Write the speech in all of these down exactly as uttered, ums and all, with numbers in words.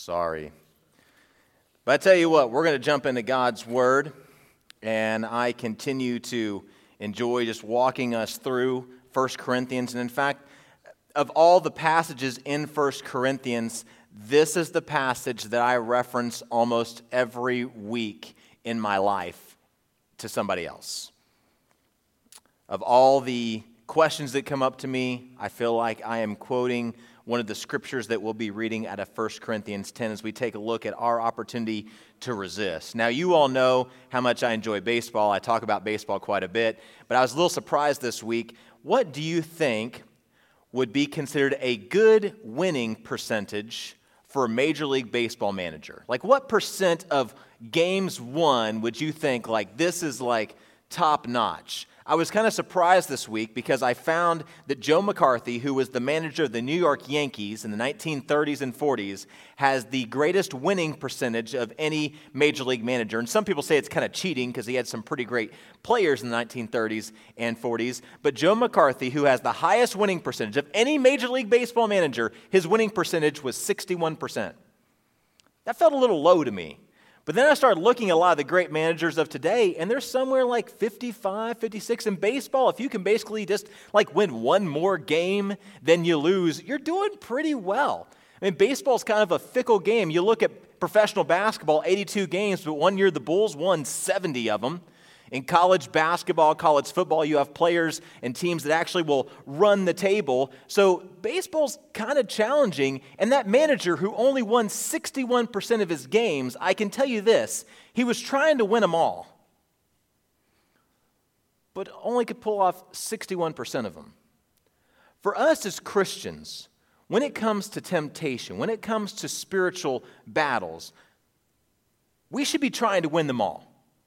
Sorry. But I tell you what, we're going to jump into God's Word, and I continue to enjoy just walking us through First Corinthians. And in fact, of all the passages in First Corinthians, this is the passage that I reference almost every week in my life to somebody else. Of all the questions that come up to me, I feel like I am quoting one of the scriptures that we'll be reading out of First Corinthians ten as we take a look at our opportunity to resist. Now, you all know how much I enjoy baseball. I talk about baseball quite a bit, but I was a little surprised this week. What do you think would be considered a good winning percentage for a Major League Baseball manager? Like, what percent of games won would you think, like, this is, like, top notch? I was kind of surprised this week because I found that Joe McCarthy, who was the manager of the New York Yankees in the nineteen thirties and forties, has the greatest winning percentage of any Major League manager. And some people say it's kind of cheating because he had some pretty great players in the nineteen thirties and forties. But Joe McCarthy, who has the highest winning percentage of any Major League Baseball manager, his winning percentage was sixty-one percent. That felt a little low to me. But then I started looking at a lot of the great managers of today, and they're somewhere like fifty-five, fifty-six. In baseball, if you can basically just like win one more game than you lose, you're doing pretty well. I mean, baseball's kind of a fickle game. You look at professional basketball, eighty-two games, but one year the Bulls won seventy of them. In college basketball, college football, you have players and teams that actually will run the table. So baseball's kind of challenging. And that manager who only won sixty-one percent of his games, I can tell you this, he was trying to win them all, but only could pull off sixty-one percent of them. For us as Christians, when it comes to temptation, when it comes to spiritual battles, we should be trying to win them all.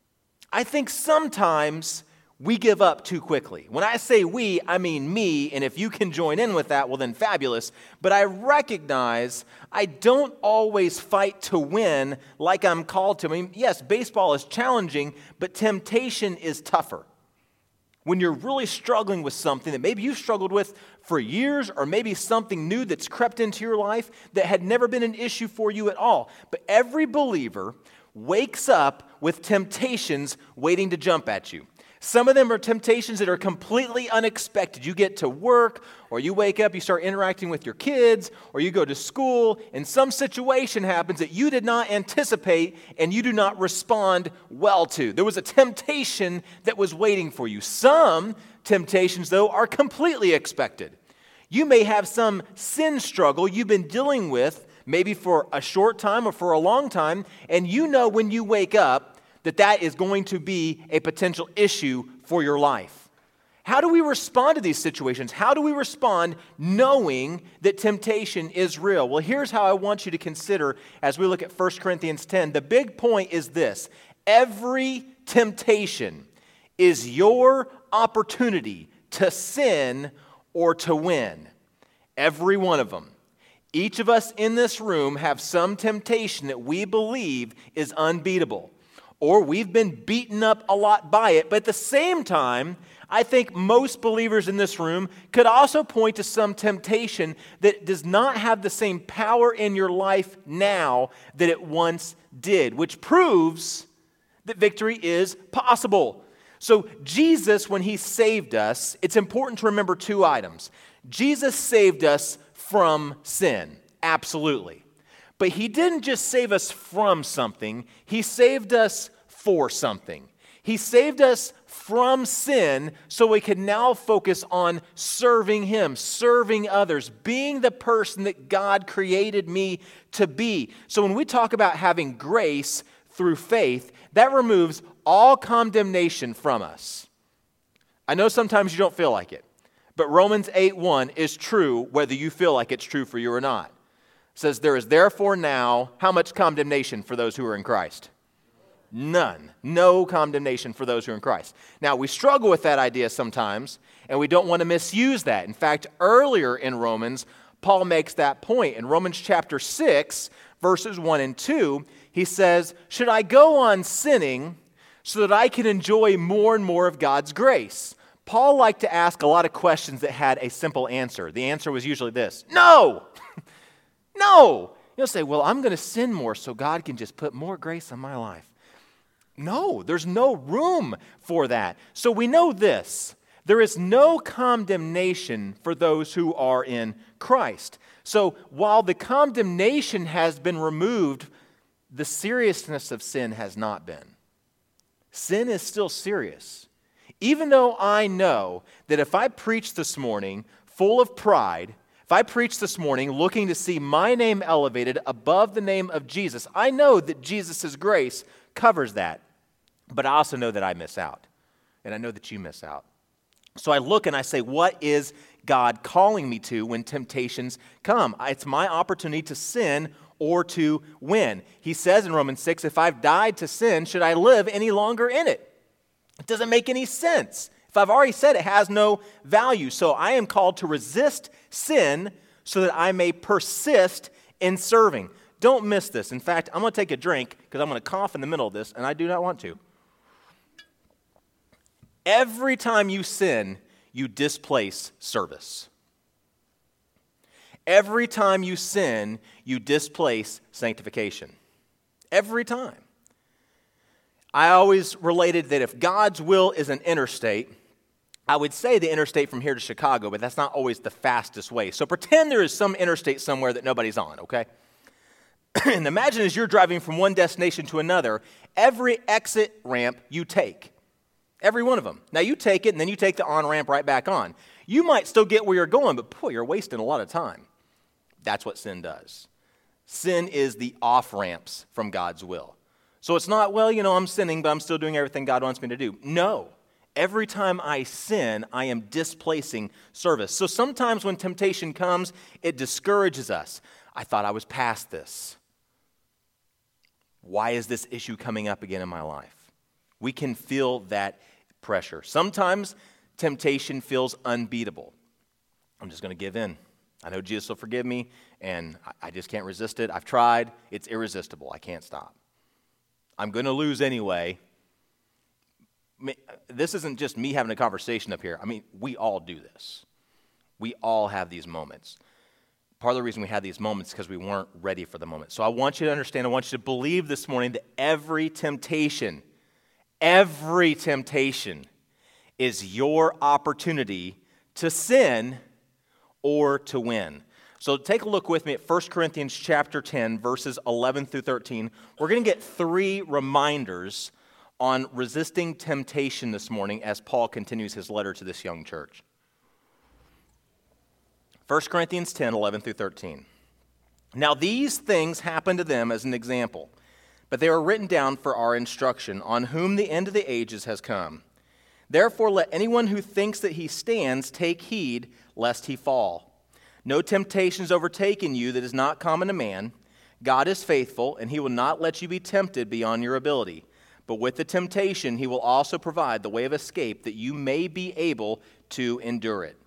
I think sometimes we give up too quickly. When I say we, I mean me, and if you can join in with that, well then fabulous. But I recognize I don't always fight to win like I'm called to. I mean, yes, baseball is challenging, but temptation is tougher. When you're really struggling with something that maybe you've struggled with for years, or maybe something new that's crept into your life that had never been an issue for you at all. But every believer wakes up with temptations waiting to jump at you. Some of them are temptations that are completely unexpected. You get to work, or you wake up, you start interacting with your kids, or you go to school, and some situation happens that you did not anticipate and you do not respond well to. There was a temptation that was waiting for you. Some temptations, though, are completely expected. You may have some sin struggle you've been dealing with maybe for a short time or for a long time, and you know when you wake up that that is going to be a potential issue for your life. How do we respond to these situations? How do we respond knowing that temptation is real? Well, here's how I want you to consider as we look at First Corinthians ten. The big point is this: every temptation is your opportunity to sin or to win. Every one of them. Each of us in this room have some temptation that we believe is unbeatable, or we've been beaten up a lot by it. But at the same time, I think most believers in this room could also point to some temptation that does not have the same power in your life now that it once did, which proves that victory is possible. So Jesus, when he saved us, it's important to remember two items. Jesus saved us from sin, absolutely. But he didn't just save us from something, he saved us for something. He saved us from sin so we can now focus on serving him, serving others, being the person that God created me to be. So when we talk about having grace through faith, that removes all condemnation from us. I know sometimes you don't feel like it. But Romans eight one is true whether you feel like it's true for you or not. It says, there is therefore now, how much condemnation for those who are in Christ? None. No condemnation for those who are in Christ. Now, we struggle with that idea sometimes, and we don't want to misuse that. In fact, earlier in Romans, Paul makes that point. In Romans chapter six, verses one and two, he says, should I go on sinning so that I can enjoy more and more of God's grace? Paul liked to ask a lot of questions that had a simple answer. The answer was usually this: no! No! don't say, well, I'm going to sin more so God can just put more grace on my life. No, there's no room for that. So we know this. There is no condemnation for those who are in Christ. So while the condemnation has been removed, the seriousness of sin has not been. Sin is still serious. Even though I know that if I preach this morning full of pride, if I preach this morning looking to see my name elevated above the name of Jesus, I know that Jesus' grace covers that. But I also know that I miss out. And I know that you miss out. So I look and I say, what is God calling me to when temptations come? It's my opportunity to sin or to win. He says in Romans six, if I've died to sin, should I live any longer in it? It doesn't make any sense. If I've already said it has no value. So I am called to resist sin so that I may persist in serving. Don't miss this. In fact, I'm going to take a drink because I'm going to cough in the middle of this, and I do not want to. Every time you sin, you displace service. Every time you sin, you displace sanctification. Every time. I always related that if God's will is an interstate, I would say the interstate from here to Chicago, but that's not always the fastest way. So pretend there is some interstate somewhere that nobody's on, okay? And imagine as you're driving from one destination to another, every exit ramp you take. Every one of them. Now you take it and then you take the on-ramp right back on. You might still get where you're going, but boy, you're wasting a lot of time. That's what sin does. Sin is the off-ramps from God's will. So it's not, well, you know, I'm sinning, but I'm still doing everything God wants me to do. No. Every time I sin, I am displacing service. So sometimes when temptation comes, it discourages us. I thought I was past this. Why is this issue coming up again in my life? We can feel that pressure. Sometimes temptation feels unbeatable. I'm just going to give in. I know Jesus will forgive me, and I just can't resist it. I've tried. It's irresistible. I can't stop. I'm going to lose anyway. This isn't just me having a conversation up here. I mean, we all do this. We all have these moments. Part of the reason we had these moments is because we weren't ready for the moment. So I want you to understand, I want you to believe this morning that every temptation, every temptation is your opportunity to sin or to win. So take a look with me at First Corinthians chapter ten, verses eleven through thirteen. We're going to get three reminders on resisting temptation this morning as Paul continues his letter to this young church. First Corinthians ten, eleven through thirteen. Now these things happened to them as an example, but they are written down for our instruction, on whom the end of the ages has come. Therefore let anyone who thinks that he stands take heed lest he fall. No temptation has overtaken you that is not common to man. God is faithful, and he will not let you be tempted beyond your ability. But with the temptation, he will also provide the way of escape that you may be able to endure it.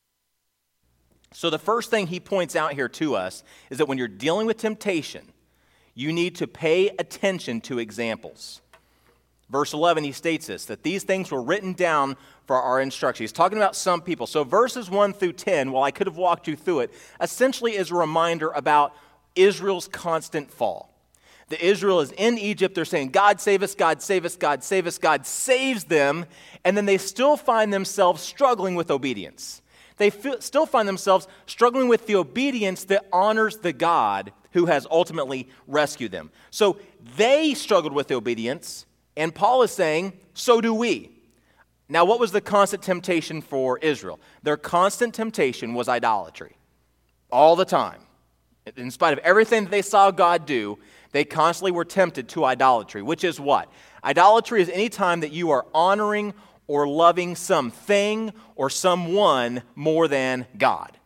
So the first thing he points out here to us is that when you're dealing with temptation, you need to pay attention to examples. Verse eleven, he states this, that these things were written down for our instruction. He's talking about some people. So verses one through ten, while I could have walked you through it, essentially is a reminder about Israel's constant fall. The Israel is in Egypt. They're saying, God save us, God save us, God save us. God saves them. And then they still find themselves struggling with obedience. They feel, still find themselves struggling with the obedience that honors the God who has ultimately rescued them. So they struggled with obedience, and Paul is saying, so do we. Now, what was the constant temptation for Israel? Their constant temptation was idolatry. All the time. In spite of everything that they saw God do, they constantly were tempted to idolatry, which is what? Idolatry is any time that you are honoring or loving something or someone more than God.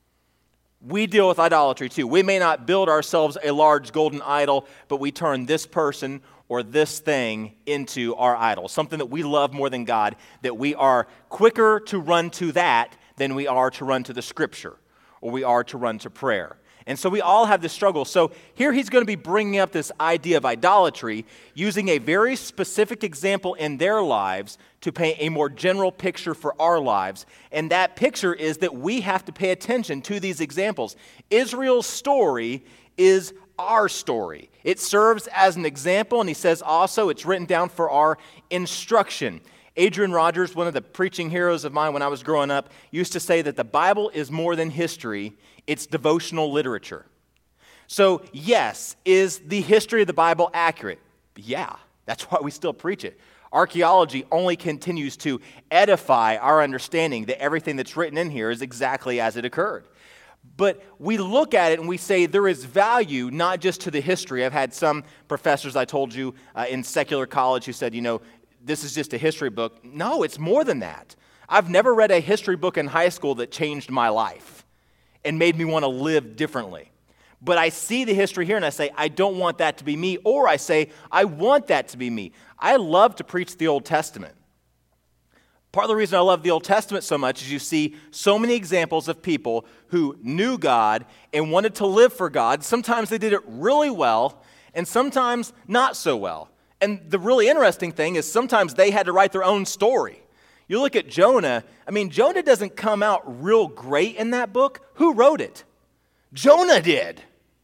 We deal with idolatry too. We may not build ourselves a large golden idol, but we turn this person or this thing into our idol, something that we love more than God, that we are quicker to run to that than we are to run to the Scripture, or we are to run to prayer. And so we all have this struggle. So here he's going to be bringing up this idea of idolatry, using a very specific example in their lives to paint a more general picture for our lives. And that picture is that we have to pay attention to these examples. Israel's story is our story. It serves as an example, and he says also it's written down for our instruction. Adrian Rogers, one of the preaching heroes of mine when I was growing up, used to say that the Bible is more than history, it's devotional literature. So, yes, is the history of the Bible accurate? Yeah, that's why we still preach it. Archaeology only continues to edify our understanding that everything that's written in here is exactly as it occurred. But we look at it and we say there is value not just to the history. I've had some professors, I told you, uh, in secular college who said, you know, this is just a history book. No, it's more than that. I've never read a history book in high school that changed my life and made me want to live differently. But I see the history here and I say, I don't want that to be me. Or I say, I want that to be me. I love to preach the Old Testament. Part of the reason I love the Old Testament so much is you see so many examples of people who knew God and wanted to live for God. Sometimes they did it really well, and sometimes not so well. And the really interesting thing is sometimes they had to write their own story. You look at Jonah, I mean, Jonah doesn't come out real great in that book. Who wrote it? Jonah did.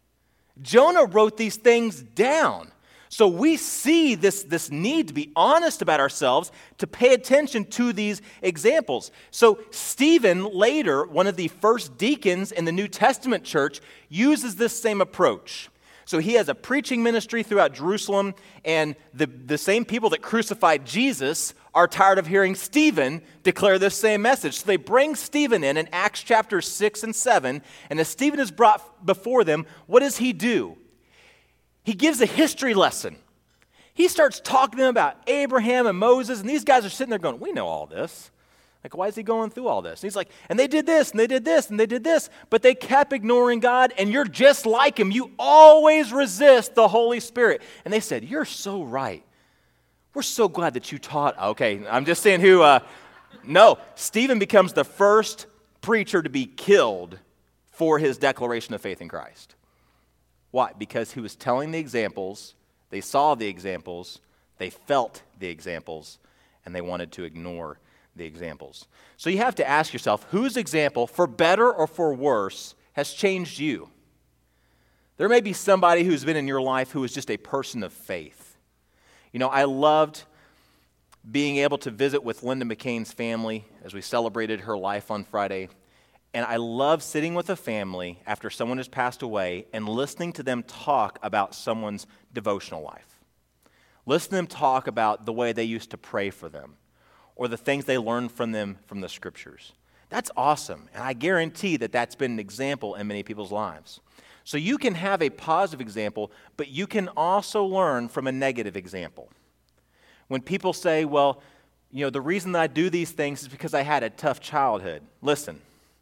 Jonah wrote these things down. So we see this, this need to be honest about ourselves, to pay attention to these examples. So Stephen, later, one of the first deacons in the New Testament church, uses this same approach. So he has a preaching ministry throughout Jerusalem, and the, the same people that crucified Jesus are tired of hearing Stephen declare this same message. So they bring Stephen in in Acts chapter six and seven, and as Stephen is brought before them, what does he do? He gives a history lesson. He starts talking to them about Abraham and Moses, and these guys are sitting there going, we know all this. Like, why is he going through all this? And he's like, and they did this, and they did this, and they did this, but they kept ignoring God, and you're just like him. You always resist the Holy Spirit. And they said, you're so right. We're so glad that you taught. Okay, I'm just saying who, uh, no. Stephen becomes the first preacher to be killed for his declaration of faith in Christ. Why? Because he was telling the examples, they saw the examples, they felt the examples, and they wanted to ignore the examples. So you have to ask yourself, whose example, for better or for worse, has changed you? There may be somebody who's been in your life who is just a person of faith. You know, I loved being able to visit with Linda McCain's family as we celebrated her life on Friday. And I love sitting with a family after someone has passed away and listening to them talk about someone's devotional life. Listen to them talk about the way they used to pray for them or the things they learned from them from the scriptures. That's awesome. And I guarantee that that's been an example in many people's lives. So you can have a positive example, but you can also learn from a negative example. When people say, well, you know, the reason that I do these things is because I had a tough childhood. Listen.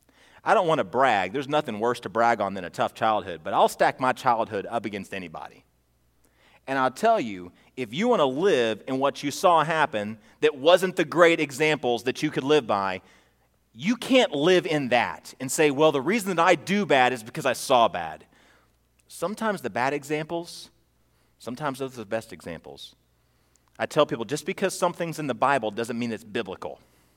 I don't want to brag. There's nothing worse to brag on than a tough childhood, but I'll stack my childhood up against anybody. And I'll tell you, if you want to live in what you saw happen that wasn't the great examples that you could live by, you can't live in that and say, well, the reason that I do bad is because I saw bad. Sometimes the bad examples, sometimes those are the best examples. I tell people, just because something's in the Bible doesn't mean it's biblical.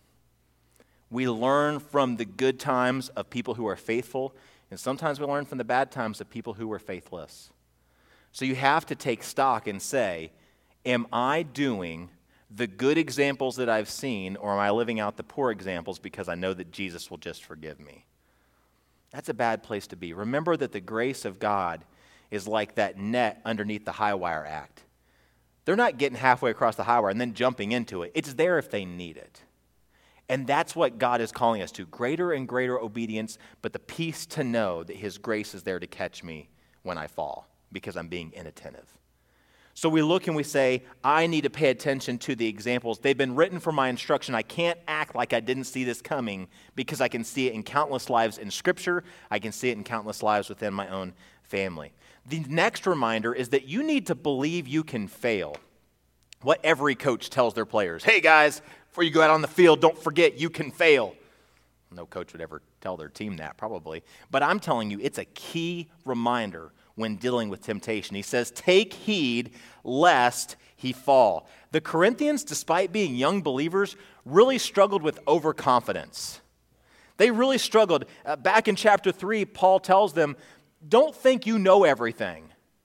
We learn from the good times of people who are faithful, and sometimes we learn from the bad times of people who were faithless. So you have to take stock and say, am I doing the good examples that I've seen, or am I living out the poor examples because I know that Jesus will just forgive me? That's a bad place to be. Remember that the grace of God is like that net underneath the high wire act. They're not getting halfway across the high wire and then jumping into it. It's there if they need it. And that's what God is calling us to, greater and greater obedience, but the peace to know that his grace is there to catch me when I fall because I'm being inattentive. So we look and we say, I need to pay attention to the examples. They've been written for my instruction. I can't act like I didn't see this coming because I can see it in countless lives in Scripture. I can see it in countless lives within my own family. The next reminder is that you need to believe you can fail. What every coach tells their players, hey guys, before you go out on the field, don't forget you can fail. No coach would ever tell their team that, probably. But I'm telling you, it's a key reminder when dealing with temptation. He says, take heed lest he fall. The Corinthians, despite being young believers, really struggled with overconfidence. They really struggled. Uh, back in chapter three, Paul tells them, don't think you know everything.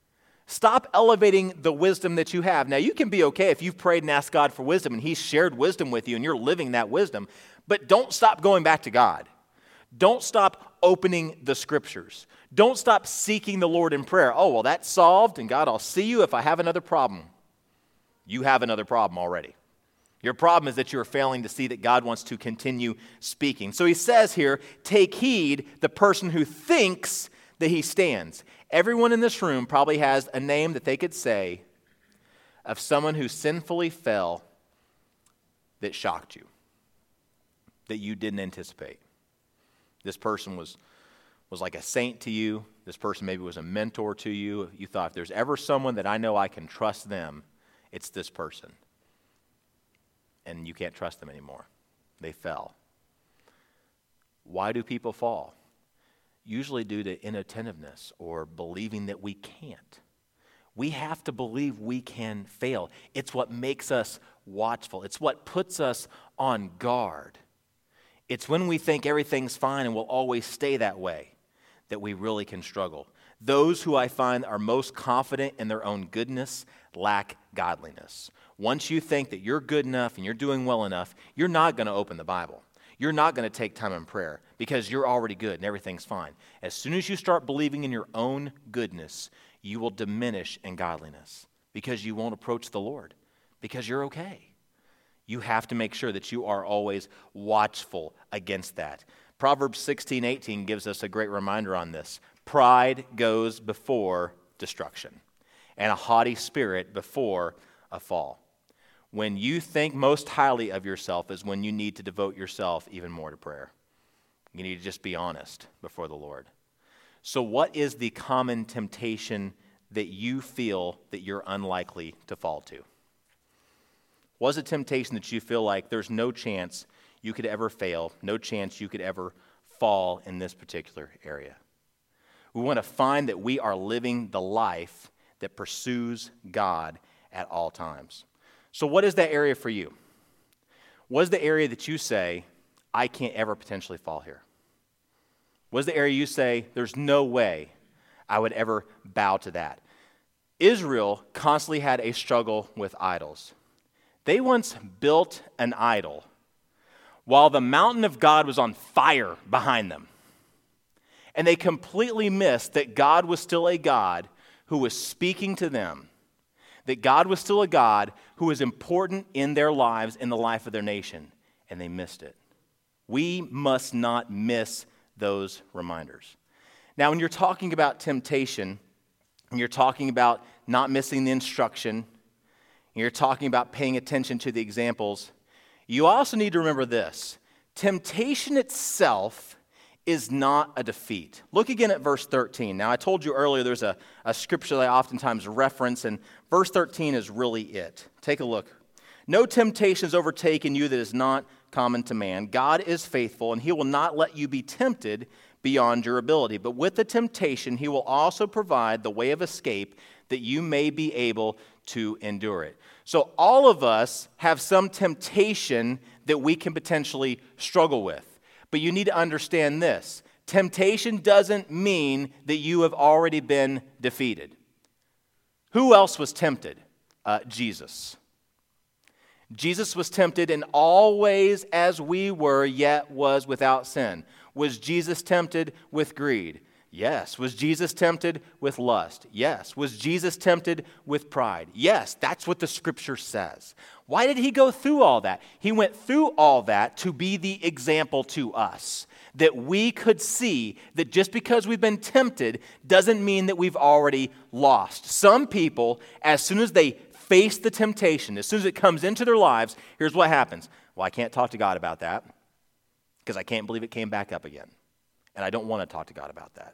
Stop elevating the wisdom that you have. Now, you can be okay if you've prayed and asked God for wisdom and He's shared wisdom with you and you're living that wisdom, but don't stop going back to God. Don't stop opening the Scriptures. Don't stop seeking the Lord in prayer. Oh, well, that's solved, and God, I'll see you if I have another problem. You have another problem already. Your problem is that you're failing to see that God wants to continue speaking. So he says here, take heed the person who thinks that he stands. Everyone in this room probably has a name that they could say of someone who sinfully fell that shocked you, that you didn't anticipate. This person was, was like a saint to you. This person maybe was a mentor to you. You thought, if there's ever someone that I know I can trust them, it's this person. And you can't trust them anymore. They fell. Why do people fall? Usually due to inattentiveness or believing that we can't. We have to believe we can fail. It's what makes us watchful. It's what puts us on guard. It's when we think everything's fine and will always stay that way that we really can struggle. Those who I find are most confident in their own goodness lack godliness. Once you think that you're good enough and you're doing well enough, you're not going to open the Bible. You're not going to take time in prayer because you're already good and everything's fine. As soon as you start believing in your own goodness, you will diminish in godliness because you won't approach the Lord because you're okay. You have to make sure that you are always watchful against that. Proverbs sixteen eighteen gives us a great reminder on this. Pride goes before destruction, and a haughty spirit before a fall. When you think most highly of yourself is when you need to devote yourself even more to prayer. You need to just be honest before the Lord. So what is the common temptation that you feel that you're unlikely to fall to? What is a temptation that you feel like there's no chance you could ever fail, no chance you could ever fall in this particular area? We want to find that we are living the life that pursues God at all times. So what is that area for you? What is the area that you say, I can't ever potentially fall here? What is the area you say, there's no way I would ever bow to that? Israel constantly had a struggle with idols. They once built an idol while the mountain of God was on fire behind them. And they completely missed that God was still a God who was speaking to them, that God was still a God who was important in their lives, in the life of their nation, and they missed it. We must not miss those reminders. Now, when you're talking about temptation, and you're talking about not missing the instruction, and you're talking about paying attention to the examples, you also need to remember this. Temptation itself is not a defeat. Look again at verse thirteen. Now, I told you earlier there's a, a scripture that I oftentimes reference, and verse thirteen is really it. Take a look. No temptation has overtaken you that is not common to man. God is faithful, and He will not let you be tempted beyond your ability. But with the temptation, He will also provide the way of escape that you may be able to endure it. So all of us have some temptation that we can potentially struggle with. But you need to understand this. Temptation doesn't mean that you have already been defeated. Who else was tempted? Uh, Jesus. Jesus was tempted in all ways as we were, yet was without sin. Was Jesus tempted with greed? Yes. Was Jesus tempted with lust? Yes. Was Jesus tempted with pride? Yes. That's what the Scripture says. Why did He go through all that? He went through all that to be the example to us, that we could see that just because we've been tempted doesn't mean that we've already lost. Some people, as soon as they face the temptation, as soon as it comes into their lives, here's what happens. Well, I can't talk to God about that because I can't believe it came back up again. And I don't want to talk to God about that.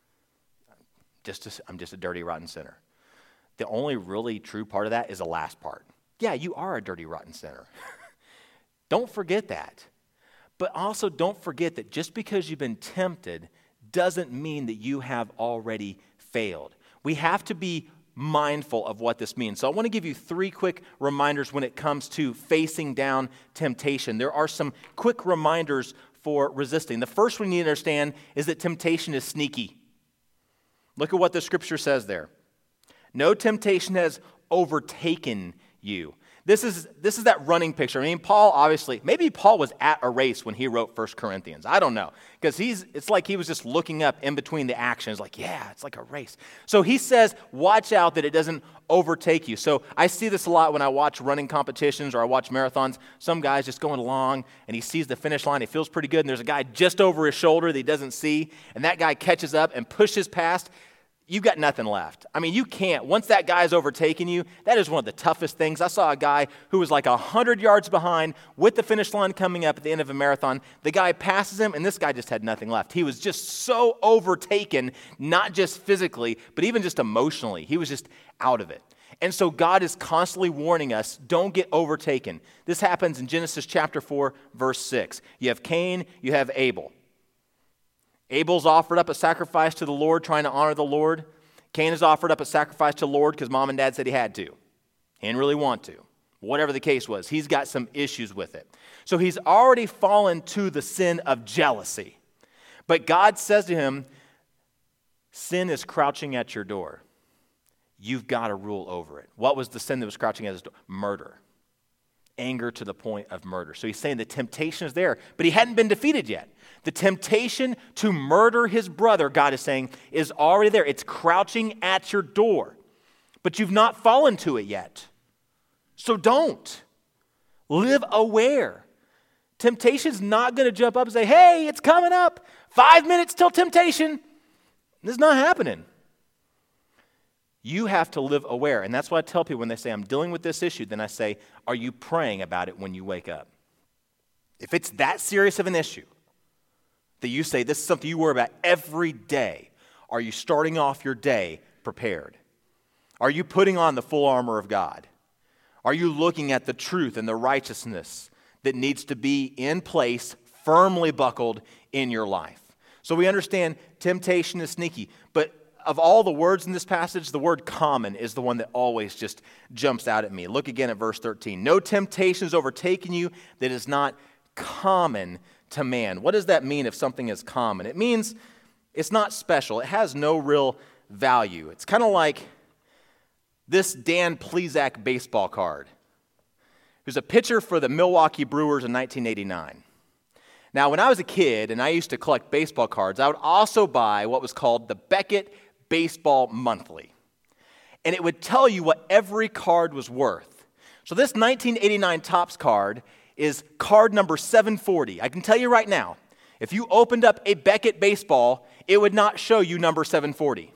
Just to, I'm just a dirty, rotten sinner. The only really true part of that is the last part. Yeah, you are a dirty, rotten sinner. Don't forget that. But also don't forget that just because you've been tempted doesn't mean that you have already failed. We have to be mindful of what this means. So I want to give you three quick reminders when it comes to facing down temptation. There are some quick reminders for resisting. The first one you need to understand is that temptation is sneaky. Look at what the Scripture says there. No temptation has overtaken you. This is this is that running picture. I mean, Paul obviously, maybe Paul was at a race when he wrote First Corinthians. I don't know. Because he's it's like he was just looking up in between the actions, like, yeah, it's like a race. So he says, watch out that it doesn't overtake you. So I see this a lot when I watch running competitions or I watch marathons. Some guy's just going along and he sees the finish line, he feels pretty good, and there's a guy just over his shoulder that he doesn't see, and that guy catches up and pushes past. You've got nothing left. I mean, you can't. Once that guy's overtaken you, that is one of the toughest things. I saw a guy who was like one hundred yards behind with the finish line coming up at the end of a marathon. The guy passes him, and this guy just had nothing left. He was just so overtaken, not just physically, but even just emotionally. He was just out of it. And so God is constantly warning us, don't get overtaken. This happens in Genesis chapter four, verse six. You have Cain, you have Abel. Abel's offered up a sacrifice to the Lord, trying to honor the Lord. Cain has offered up a sacrifice to the Lord because mom and dad said he had to. He didn't really want to. Whatever the case was, he's got some issues with it. So he's already fallen to the sin of jealousy. But God says to him, sin is crouching at your door. You've got to rule over it. What was the sin that was crouching at his door? Murder. Anger to the point of murder. So he's saying the temptation is there, but he hadn't been defeated yet. The temptation to murder his brother, God is saying, is already there. It's crouching at your door, but you've not fallen to it yet. So don't. Live aware. Temptation's not going to jump up and say, hey, it's coming up. Five minutes till temptation. This is not happening. You have to live aware. And that's what I tell people when they say, I'm dealing with this issue. Then I say, are you praying about it when you wake up? If it's that serious of an issue that you say this is something you worry about every day, are you starting off your day prepared? Are you putting on the full armor of God? Are you looking at the truth and the righteousness that needs to be in place, firmly buckled in your life? So we understand temptation is sneaky, but of all the words in this passage, the word common is the one that always just jumps out at me. Look again at verse thirteen. No temptation has overtaken you that is not common to man. What does that mean if something is common? It means it's not special. It has no real value. It's kind of like this Dan Plesac baseball card, who's a pitcher for the Milwaukee Brewers in nineteen eighty-nine. Now, when I was a kid and I used to collect baseball cards, I would also buy what was called the Beckett Baseball Monthly. And it would tell you what every card was worth. So this nineteen eighty-nine Topps card is card number seven forty. I can tell you right now, if you opened up a Beckett baseball, it would not show you number seven forty.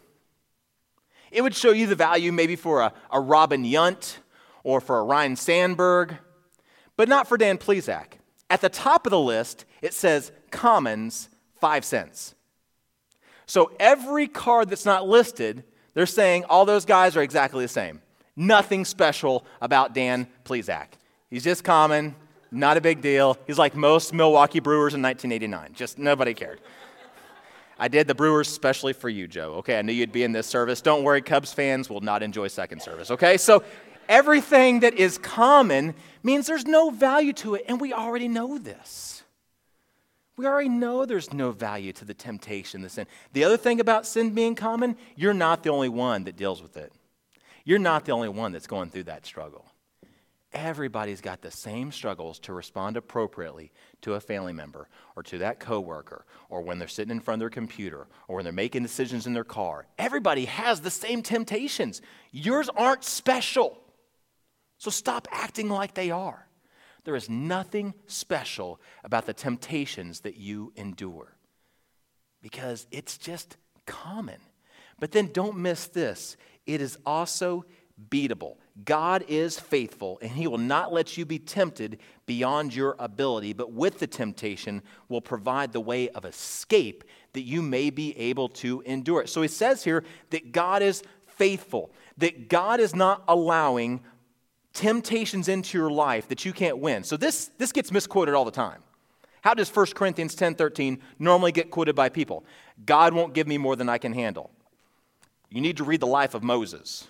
It would show you the value maybe for a, a Robin Yount or for a Ryne Sandberg, but not for Dan Plesac. At the top of the list, it says commons, five cents. So every card that's not listed, they're saying all those guys are exactly the same. Nothing special about Dan Plesac. He's just common, not a big deal. He's like most Milwaukee Brewers in nineteen eighty-nine. Just nobody cared. I did the Brewers especially for you, Joe. Okay, I knew you'd be in this service. Don't worry, Cubs fans will not enjoy second service, okay? So everything that is common means there's no value to it, and we already know this. We already know there's no value to the temptation, the sin. The other thing about sin being common, you're not the only one that deals with it. You're not the only one that's going through that struggle. Everybody's got the same struggles to respond appropriately to a family member or to that coworker or when they're sitting in front of their computer or when they're making decisions in their car. Everybody has the same temptations. Yours aren't special. So stop acting like they are. There is nothing special about the temptations that you endure because it's just common. But then don't miss this. It is also beatable. God is faithful, and he will not let you be tempted beyond your ability, but with the temptation will provide the way of escape that you may be able to endure it. So he says here that God is faithful, that God is not allowing temptations into your life that you can't win. So this, this gets misquoted all the time. How does First Corinthians ten thirteen normally get quoted by people? God won't give me more than I can handle. You need to read the life of Moses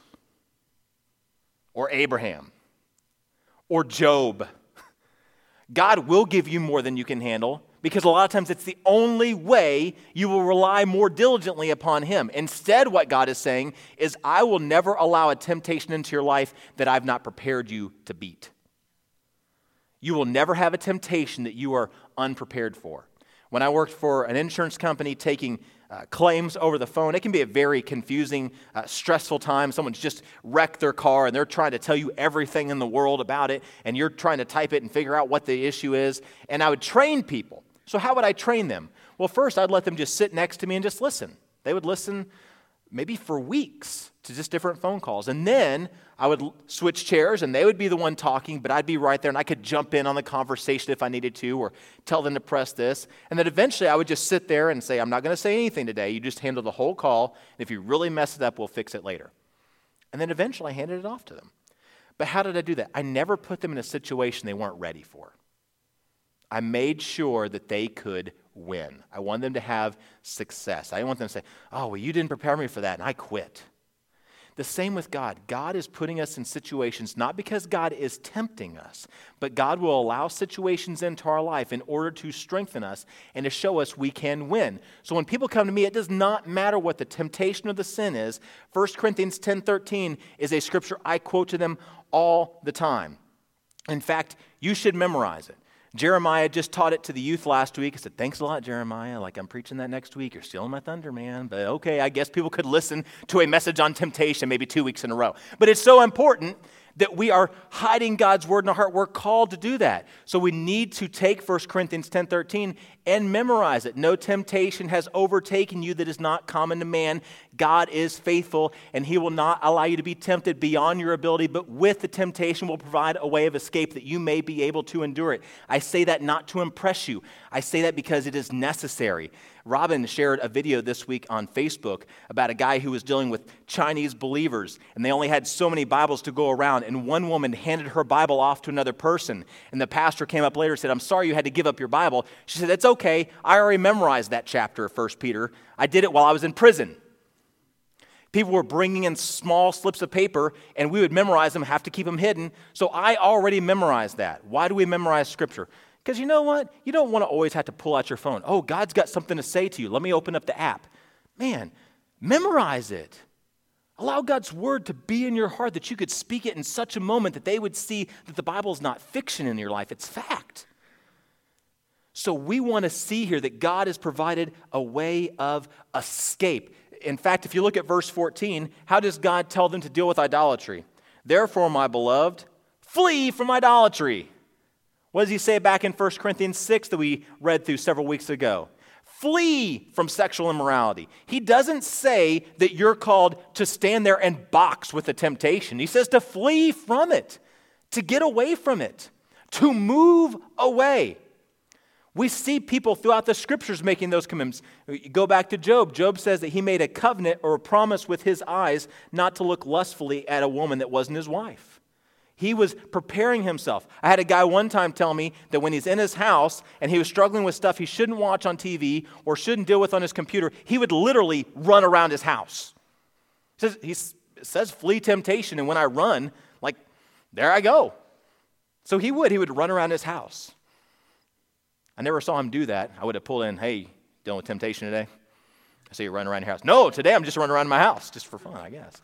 or Abraham or Job. God will give you more than you can handle, because a lot of times it's the only way you will rely more diligently upon him. Instead, what God is saying is, I will never allow a temptation into your life that I've not prepared you to beat. You will never have a temptation that you are unprepared for. When I worked for an insurance company taking uh, claims over the phone, it can be a very confusing, uh, stressful time. Someone's just wrecked their car and they're trying to tell you everything in the world about it, and you're trying to type it and figure out what the issue is. And I would train people. So how would I train them? Well, first, I'd let them just sit next to me and just listen. They would listen maybe for weeks to just different phone calls. And then I would switch chairs and they would be the one talking, but I'd be right there and I could jump in on the conversation if I needed to, or tell them to press this. And then eventually I would just sit there and say, I'm not going to say anything today. You just handle the whole call. And if you really mess it up, we'll fix it later. And then eventually I handed it off to them. But how did I do that? I never put them in a situation they weren't ready for. I made sure that they could win. I wanted them to have success. I didn't want them to say, oh, well, you didn't prepare me for that, and I quit. The same with God. God is putting us in situations not because God is tempting us, but God will allow situations into our life in order to strengthen us and to show us we can win. So when people come to me, it does not matter what the temptation or the sin is. First Corinthians ten thirteen is a scripture I quote to them all the time. In fact, you should memorize it. Jeremiah just taught it to the youth last week. I said, thanks a lot, Jeremiah. Like, I'm preaching that next week. You're stealing my thunder, man. But okay, I guess people could listen to a message on temptation maybe two weeks in a row. But it's so important that we are hiding God's word in our heart. We're called to do that. So we need to take First Corinthians ten thirteen and memorize it. No temptation has overtaken you that is not common to man. God is faithful, and he will not allow you to be tempted beyond your ability, but with the temptation will provide a way of escape that you may be able to endure it. I say that not to impress you. I say that because it is necessary. Robin shared a video this week on Facebook about a guy who was dealing with Chinese believers, and they only had so many Bibles to go around, and one woman handed her Bible off to another person, and the pastor came up later and said, I'm sorry you had to give up your Bible. She said, it's okay. I already memorized that chapter of First Peter. I did it while I was in prison. People were bringing in small slips of paper, and we would memorize them, have to keep them hidden. So I already memorized that. Why do we memorize Scripture? Because you know what? You don't want to always have to pull out your phone. Oh, God's got something to say to you. Let me open up the app. Man, memorize it. Allow God's word to be in your heart, that you could speak it in such a moment that they would see that the Bible is not fiction in your life. It's fact. So we want to see here that God has provided a way of escape. In fact, if you look at verse fourteen, how does God tell them to deal with idolatry? Therefore, my beloved, flee from idolatry. What does he say back in First Corinthians six that we read through several weeks ago? Flee from sexual immorality. He doesn't say that you're called to stand there and box with the temptation. He says to flee from it, to get away from it, to move away. We see people throughout the scriptures making those commitments. You go back to Job. Job says that he made a covenant or a promise with his eyes not to look lustfully at a woman that wasn't his wife. He was preparing himself. I had a guy one time tell me that when he's in his house and he was struggling with stuff he shouldn't watch on T V or shouldn't deal with on his computer, he would literally run around his house. He says, he says flee temptation, and when I run, like, there I go. So he would. He would run around his house. I never saw him do that. I would have pulled in, hey, dealing with temptation today? I see you running around your house. No, today I'm just running around my house, just for fun, I guess.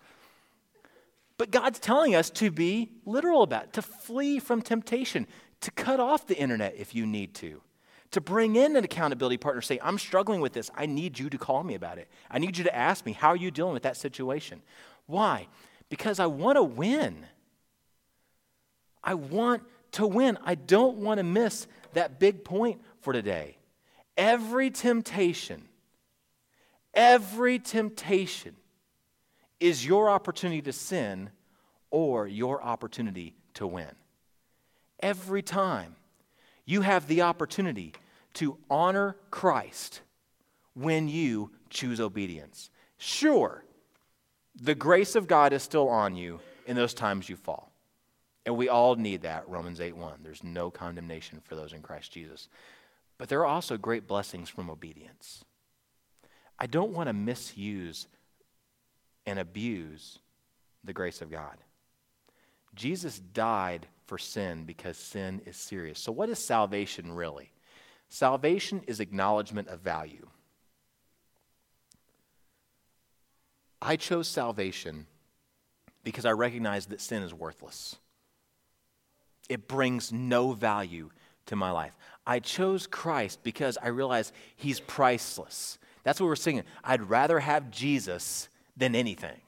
But God's telling us to be literal about it, to flee from temptation, to cut off the internet if you need to, to bring in an accountability partner, say, I'm struggling with this. I need you to call me about it. I need you to ask me, how are you dealing with that situation? Why? Because I want to win. I want to win. I don't want to miss that big point for today. Every temptation, every temptation is your opportunity to sin or your opportunity to win. Every time you have the opportunity to honor Christ when you choose obedience. Sure, the grace of God is still on you in those times you fall. And we all need that, Romans eight one. There's no condemnation for those in Christ Jesus. But there are also great blessings from obedience. I don't want to misuse and abuse the grace of God. Jesus died for sin because sin is serious. So what is salvation really? Salvation is acknowledgement of value. I chose salvation because I recognize that sin is worthless. It brings no value to my life. I chose Christ because I realize he's priceless. That's what we're singing. I'd rather have Jesus than anything.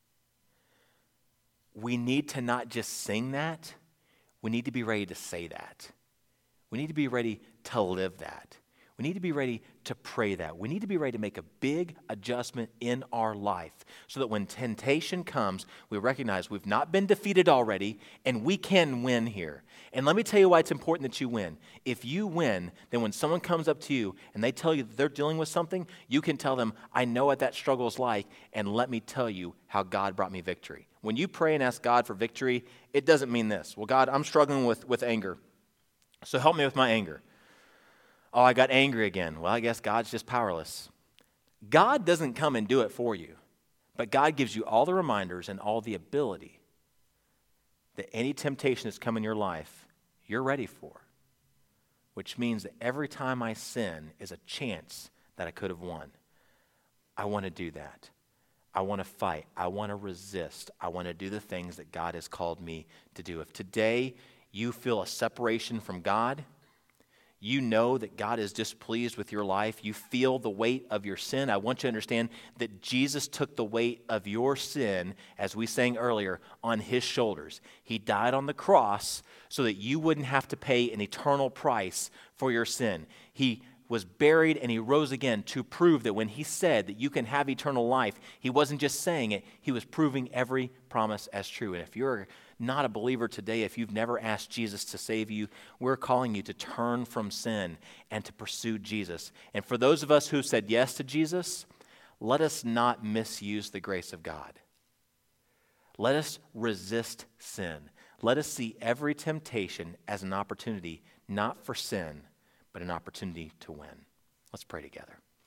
We need to not just sing that. We need to be ready to say that. We need to be ready to live that. We need to be ready to pray that. We need to be ready to make a big adjustment in our life so that when temptation comes, we recognize we've not been defeated already and we can win here. And let me tell you why it's important that you win. If you win, then when someone comes up to you and they tell you that they're dealing with something, you can tell them, I know what that struggle is like, and let me tell you how God brought me victory. When you pray and ask God for victory, it doesn't mean this. Well, God, I'm struggling with, with anger, so help me with my anger. Oh, I got angry again. Well, I guess God's just powerless. God doesn't come and do it for you, but God gives you all the reminders and all the ability that any temptation that's come in your life, you're ready for, which means that every time I sin is a chance that I could have won. I want to do that. I want to fight. I want to resist. I want to do the things that God has called me to do. If today you feel a separation from God, you know that God is displeased with your life, you feel the weight of your sin, I want you to understand that Jesus took the weight of your sin, as we sang earlier, on his shoulders. He died on the cross so that you wouldn't have to pay an eternal price for your sin. He was buried and he rose again to prove that when he said that you can have eternal life, he wasn't just saying it, he was proving every promise as true. And if you're not a believer today, if you've never asked Jesus to save you, we're calling you to turn from sin and to pursue Jesus. And for those of us who said yes to Jesus, let us not misuse the grace of God. Let us resist sin. Let us see every temptation as an opportunity, not for sin, but an opportunity to win. Let's pray together.